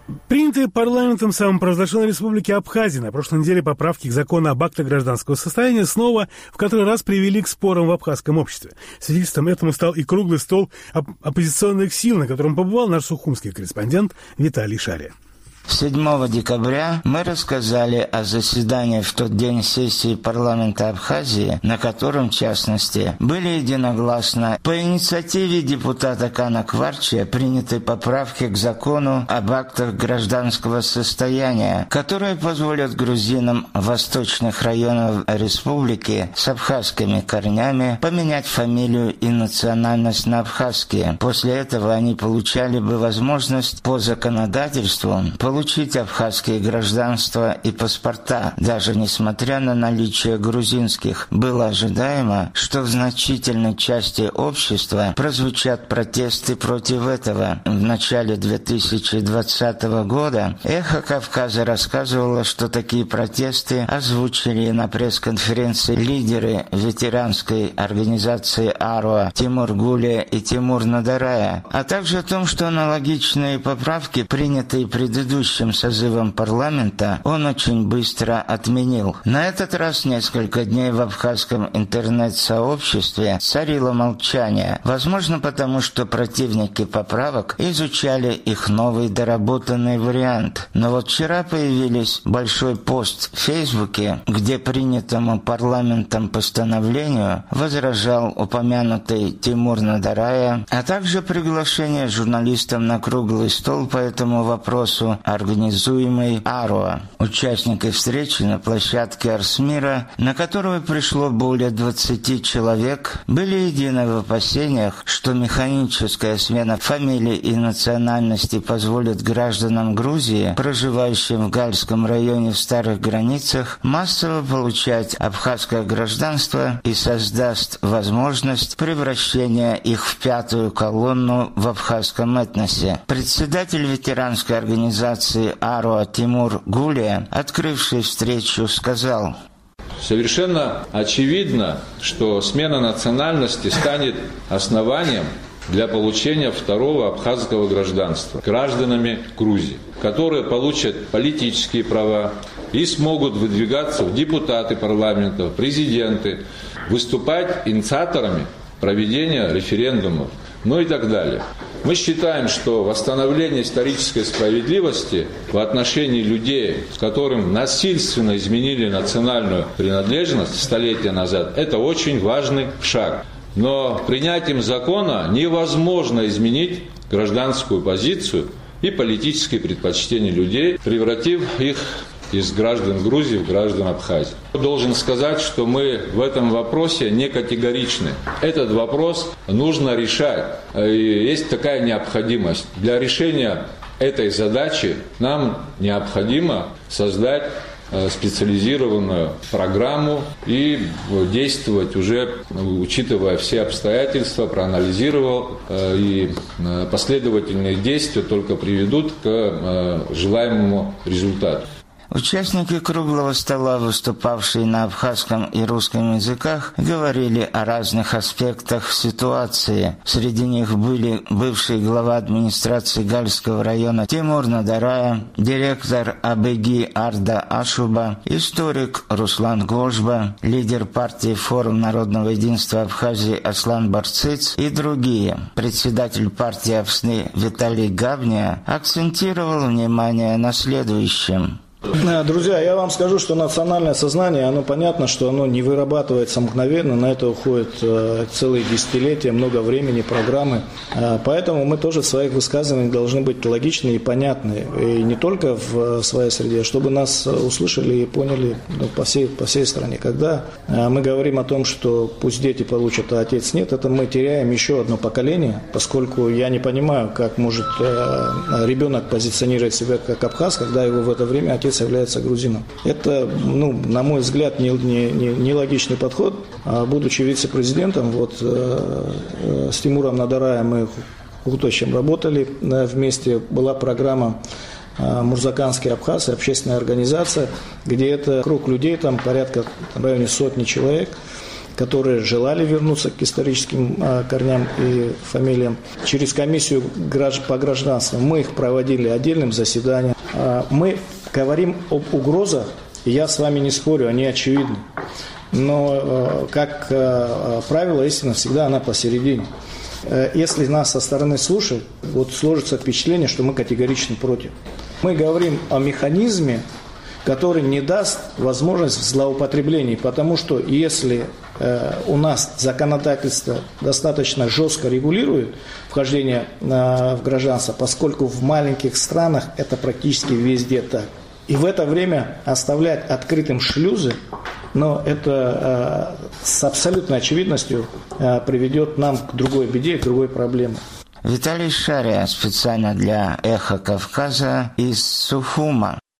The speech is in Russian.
Принятые парламентом самопровозглашенной республики Абхазия на прошлой неделе поправки к закону об актах гражданского состояния снова в который раз привели к спорам в абхазском обществе. Свидетельством этому стал и круглый стол оппозиционных сил, на котором побывал наш сухумский корреспондент Виталий Шария. 7 декабря мы рассказали о заседании в тот день сессии парламента Абхазии, на котором, в частности, были единогласно по инициативе депутата Кана Кварчия приняты поправки к закону об актах гражданского состояния, которые позволят грузинам восточных районов республики с абхазскими корнями поменять фамилию и национальность на абхазские. После этого они получали бы возможность по законодательству получить абхазские гражданства и паспорта, даже несмотря на наличие грузинских. Было ожидаемо, что в значительной части общества прозвучат протесты против этого. В начале 2020 года «Эхо Кавказа» рассказывало, что такие протесты озвучили на пресс-конференции лидеры ветеранской организации АРОА Тимур Гулия и Тимур Надарая, а также о том, что аналогичные поправки, принятые предыдущим созывом парламента, он очень быстро отменил. На этот раз несколько дней в абхазском интернет-сообществе царило молчание. Возможно, потому что противники поправок изучали их новый доработанный вариант. Но вот вчера появился большой пост в Фейсбуке, где принятому парламентом постановлению возражал упомянутый Тимур Надарая, а также приглашение журналистам на круглый стол по этому вопросу, организуемый АРОА. Участники встречи на площадке Арсмира, на которую пришло более 20 человек, были едины в опасениях, что механическая смена фамилий и национальности позволит гражданам Грузии, проживающим в Гальском районе в старых границах, массово получать абхазское гражданство и создаст возможность превращения их в пятую колонну в абхазском этносе. Председатель ветеранской организации АРОА Тимур Гулия, открывший встречу, сказал: «Совершенно очевидно, что смена национальности станет основанием для получения второго абхазского гражданства гражданами Грузии, которые получат политические права и смогут выдвигаться в депутаты парламента, в президенты, выступать инициаторами проведения референдумов, ну и так далее. Мы считаем, что восстановление исторической справедливости в отношении людей, которым насильственно изменили национальную принадлежность столетия назад, это очень важный шаг. Но принятием закона невозможно изменить гражданскую позицию и политические предпочтения людей, превратив их из граждан Грузии в граждан Абхазии. Должен сказать, что мы в этом вопросе не категоричны. Этот вопрос нужно решать. И есть такая необходимость. Для решения этой задачи нам необходимо создать специализированную программу и действовать уже, учитывая все обстоятельства, проанализировал, и последовательные действия только приведут к желаемому результату. Участники круглого стола, выступавшие на абхазском и русском языках, говорили о разных аспектах ситуации. Среди них были бывший глава администрации Гальского района Тимур Надарая, директор АБГИ Арда Ашуба, историк Руслан Гложба, лидер партии «Форум народного единства Абхазии» Аслан Барциц и другие. Председатель партии Апсны Виталий Гавния акцентировал внимание на следующем. Друзья, я вам скажу, что национальное сознание, оно понятно, что оно не вырабатывается мгновенно, на это уходит целые десятилетия, много времени, программы. Поэтому мы тоже в своих высказываниях должны быть логичны и понятны. И не только в своей среде, чтобы нас услышали и поняли по всей стране. Когда мы говорим о том, что пусть дети получат, а отец нет, это мы теряем еще одно поколение, поскольку я не понимаю, как может ребенок позиционировать себя как абхаз, когда его в это время отец является грузином. Это, на мой взгляд, нелогичный подход. Будучи вице-президентом, с Тимуром Надараем мы уточнем работали вместе. Была программа «Мурзаканский Абхаз», общественная организация, где это круг людей, там порядка в районе 100 человек, которые желали вернуться к историческим корням и фамилиям. Через комиссию по гражданству мы их проводили отдельным заседанием. Мы говорим об угрозах, и я с вами не спорю, они очевидны. Но, как правило, истина всегда она посередине. Если нас со стороны слушают, вот сложится впечатление, что мы категорично против. Мы говорим о механизме, который не даст возможность злоупотреблений, потому что если у нас законодательство достаточно жестко регулирует вхождение в гражданство, поскольку в маленьких странах это практически везде так. И в это время оставлять открытым шлюзы, но это с абсолютной очевидностью приведет нам к другой беде, к другой проблеме. Виталий Шария специально для «Эхо Кавказа» из Сухума.